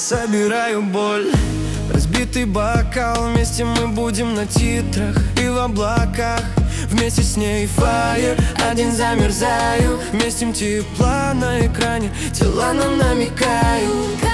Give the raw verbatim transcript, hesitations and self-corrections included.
собираю боль. Разбитый бокал, вместе мы будем на титрах и в облаках. Вместе с ней fire, один замерзаю. Вместе тепла на экране, тела нам намекают.